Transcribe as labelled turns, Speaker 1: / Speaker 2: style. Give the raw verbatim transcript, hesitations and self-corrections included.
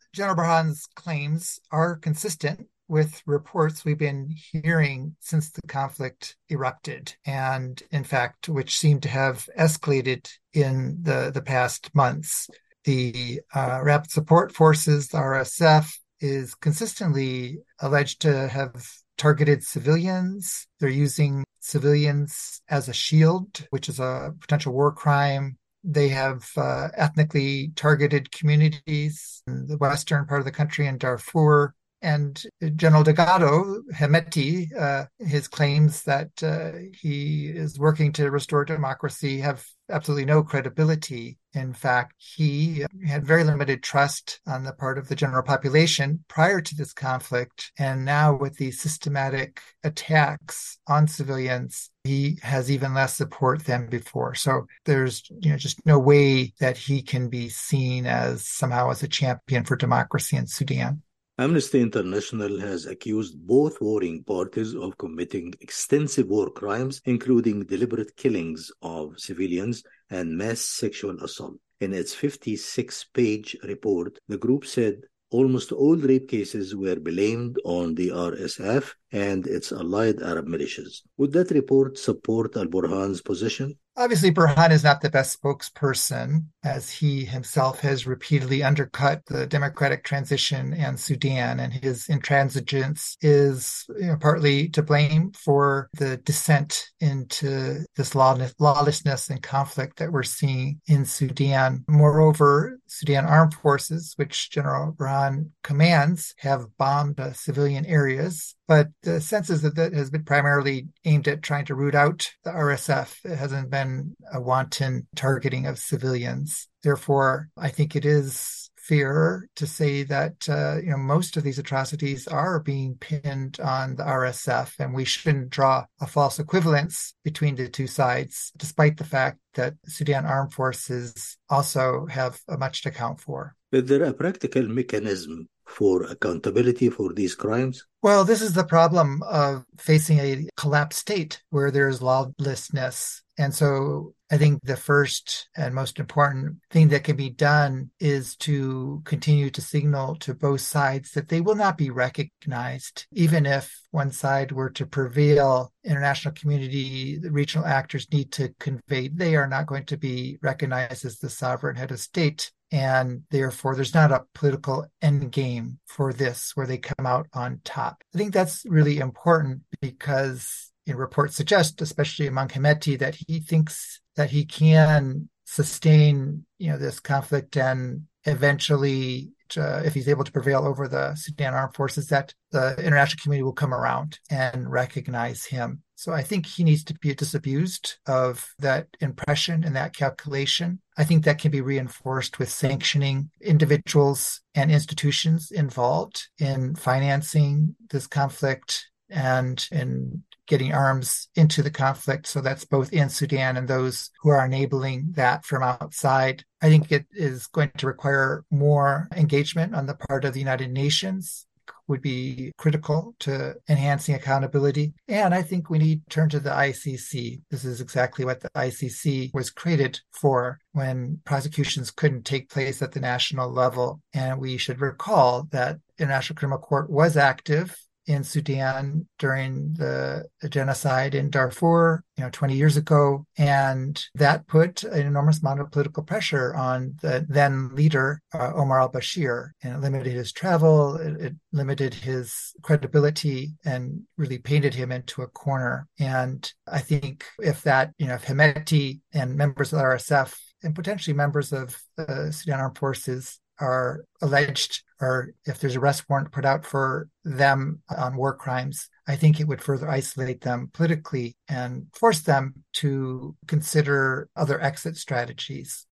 Speaker 1: General Burhan's claims are consistent with reports we've been hearing since the conflict erupted, and in fact, which seem to have escalated in the, the past months. The uh, Rapid Support Forces, the R S F, is consistently alleged to have targeted civilians. They're using civilians as a shield, which is a potential war crime. They have uh, ethnically targeted communities in the western part of the country in Darfur. And General Dagalo Hemeti, uh, his claims that uh, he is working to restore democracy have absolutely no credibility. In fact, he had very limited trust on the part of the general population prior to this conflict. And now with these systematic attacks on civilians, he has even less support than before. So there's, you know, just no way that he can be seen as somehow as a champion for democracy in Sudan.
Speaker 2: Amnesty International has accused both warring parties of committing extensive war crimes, including deliberate killings of civilians and mass sexual assault. In its fifty-six page report, the group said almost all rape cases were blamed on the R S F and its allied Arab militias. Would that report support al-Burhan's position?
Speaker 1: Obviously, Burhan is not the best spokesperson, as he himself has repeatedly undercut the democratic transition in Sudan, and his intransigence is, you know, partly to blame for the descent into this lawlessness and conflict that we're seeing in Sudan. Moreover, Sudan armed forces, which General Burhan commands, have bombed uh, civilian areas. But the sense is that that has been primarily aimed at trying to root out the R S F. It hasn't been a wanton targeting of civilians. Therefore, I think it is fair to say that uh, you know most of these atrocities are being pinned on the R S F, and we shouldn't draw a false equivalence between the two sides, despite the fact that Sudan armed forces also have much to account for.
Speaker 2: Is there a practical mechanism for accountability for these crimes?
Speaker 1: Well, this is the problem of facing a collapsed state where there's lawlessness. And so I think the first and most important thing that can be done is to continue to signal to both sides that they will not be recognized. Even if one side were to prevail, international community, the regional actors need to convey they are not going to be recognized as the sovereign head of state. And therefore, there's not a political end game for this where they come out on top. I think that's really important because you know, reports suggest, especially among Hemeti, that he thinks that he can sustain, you know, this conflict and eventually, uh, if he's able to prevail over the Sudan armed forces, that the international community will come around and recognize him. So I think he needs to be disabused of that impression and that calculation. I think that can be reinforced with sanctioning individuals and institutions involved in financing this conflict and in getting arms into the conflict. So that's both in Sudan and those who are enabling that from outside. I think it is going to require more engagement on the part of the United Nations. Would be critical to enhancing accountability. And I think we need to turn to the I C C. This is exactly what the I C C was created for when prosecutions couldn't take place at the national level. And we should recall that International Criminal Court was active in Sudan during the, the genocide in Darfur, you know, twenty years ago. And that put an enormous amount of political pressure on the then leader, uh, Omar al-Bashir, and it limited his travel, it, it limited his credibility and really painted him into a corner. And I think if that, you know, if Hemeti and members of the R S F and potentially members of the Sudan Armed Forces are alleged, or if there's a arrest warrant put out for them on war crimes, I think it would further isolate them politically and force them to consider other exit strategies.